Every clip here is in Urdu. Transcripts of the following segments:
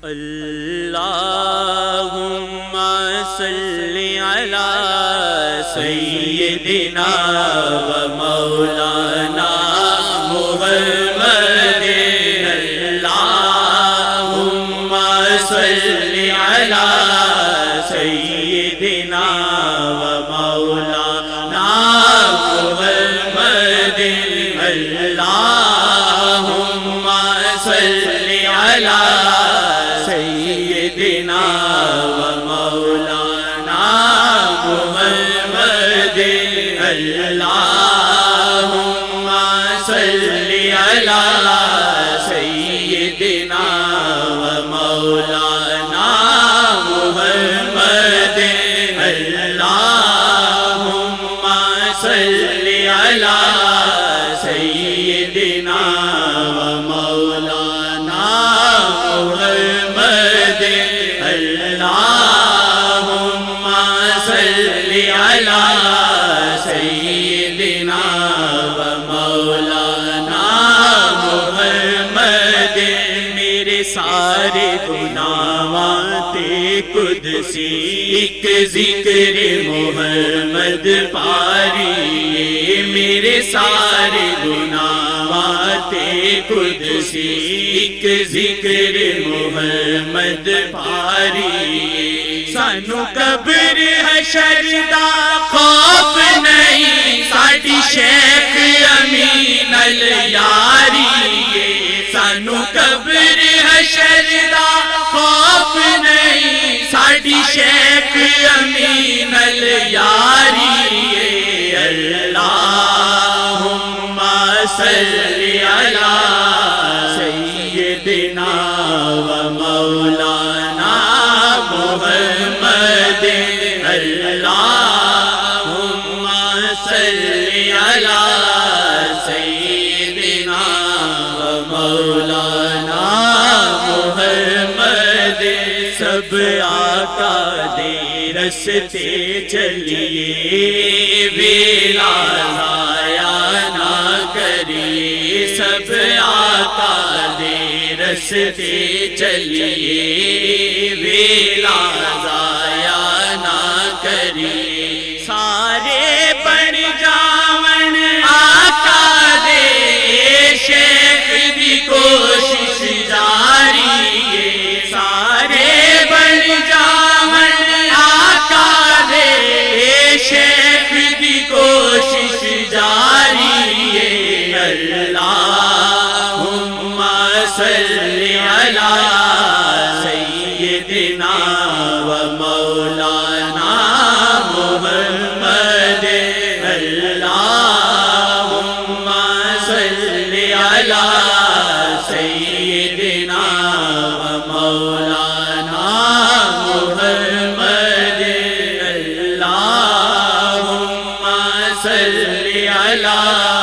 اللہم صلی علی سیدنا و مولانا محمد اللہم صلی علی سیدنا و مولانا محمد اللہم صلی علی سیدنا و مولانا محمد اللہم صلی علی سیدنا و مولانا محمد اللہم صلی علی سیدنا و مولانا محمد اللہم صلی علی سیدنا و مولانا محمد میرے سارے گناہات قدسی ایک ذکر محمد پاری میرے سارے گناہات قدسی ایک ذکر محمد پاری سانو قبر حشر دا خوف نہیں ساڈی شیخ امین الیاری سانو قبر حشر دا خوف نہیں ساڈی شیخ امین الیاری اللہم صلی علی سیدنا و مولانا محمد اللہم صلی علی سیدنا و مولانا محمد سب آقا دے رستے چلیے ویلا ضائع نہ کریے سب آقا دے رستے چلیے ویلا ضائع نہ کریے سارے بن جاون آقا دے شیخ دی کوشش جاری سارے بن جاون آقا دے شیخ دی کوشش جاری اللہم صلی علی سیدنا و مولانا محمد اللہم صلی علی سیدنا و مولانا محمد اللہم صلی علی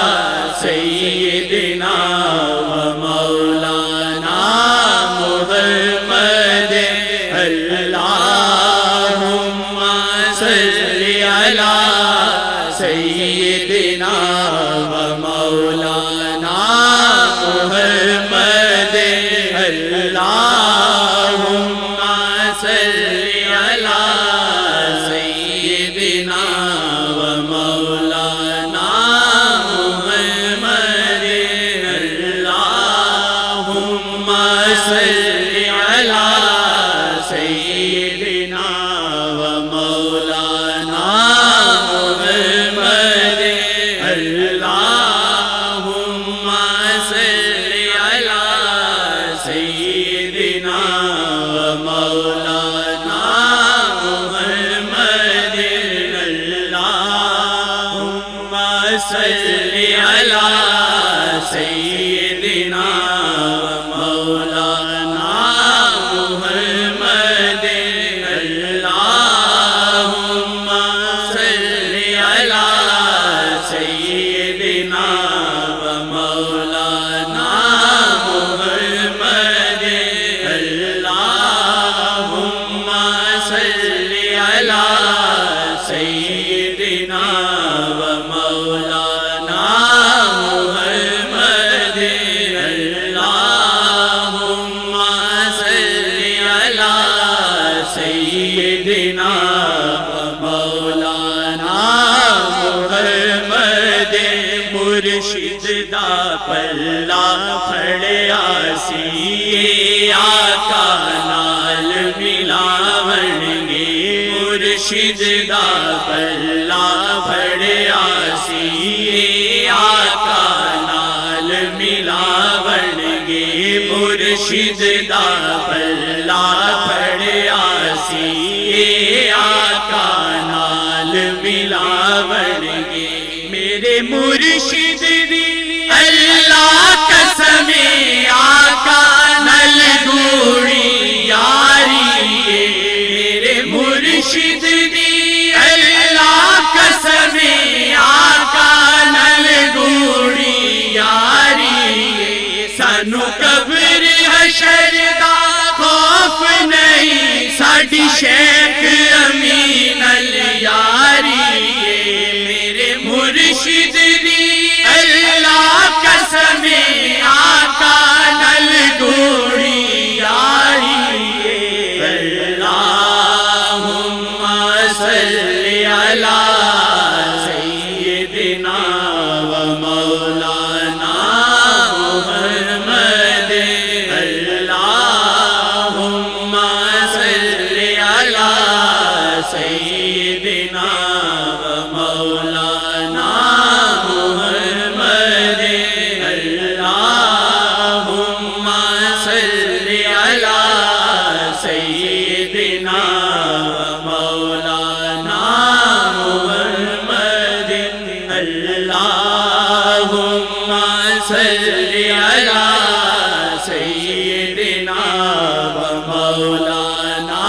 سیدنا و مولانا محمد اللہم صلی علی سیدنا و مولانا محمد اللہم صلی علی سیدنا و مولانا محمد اللہم صلی علی سیدنا و مولانا محمد اللہم صلی علی سیدنا و مولانا محمد اللہم صلی علی سیدنا و مولانا محمد اللہم صلی علی سیدنا و مولانا محمد اللہم سیدنا مولانا محمد مرشد دا پلا پھڑیا سی آقا نال ملاون گے مرشد دا پلا پھڑیا سی آقا نال ملاون گے مرشد دا پلا پھڑیا سی آقا نال ملاون گے میرے مرشد دی اللہ قسم آقا نال گوڑی یاری میرے مرشد دی اللہ قسم آقا نال گوڑی یاری سانو قبر حشر دا خوف نہیں ساڈی شیخ امین الیاری میرے مرشد دی اللہ قسم آقا نال گوڑی یاری اللہم صلی علی سیدنا و مولانا محمد اللہم صلی علی سیدنا و مولانا محمد اللہم صلی علی سیدنا و مولانا محمد اللہم صلی علی سیدنا و مولانا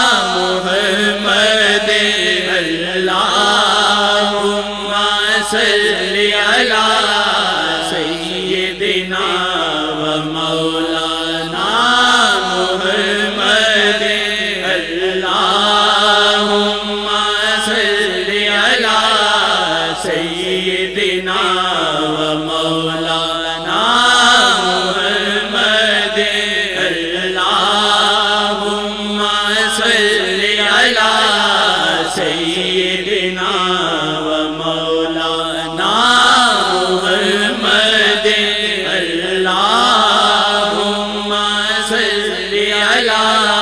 محمد اللہم صلی علی سیدنا و مولانا محمد اللہم صلی علی سیدنا و مولانا محمد اللہم صلی علی سیدنا و مولانا محمد اللہم صلی علی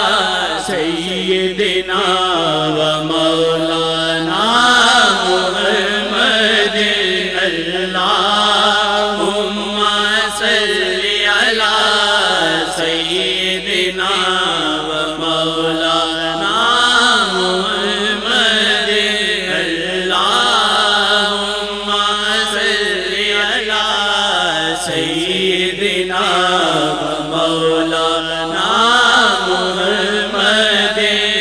سیدنا و مولانا محمد اللہم صلی علی سیدنا و مولانا محمد اللہم صلی علی سیدنا و مولانا محمد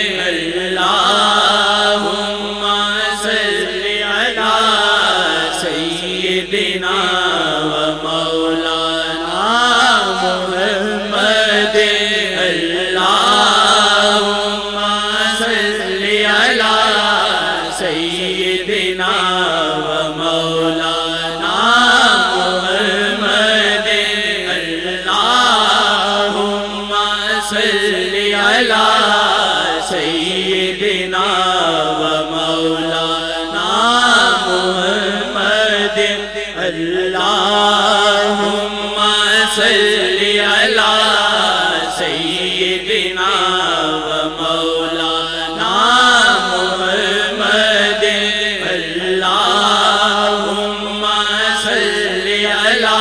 اللہم صلی علی سیدنا و مولانا محمد اللہم صلی علی سیدنا و مولانا محمد اللہم صلی علی سیدنا و مولانا محمد اللہم صلی علی سیدنا و مولانا محمد اللہم صلی علی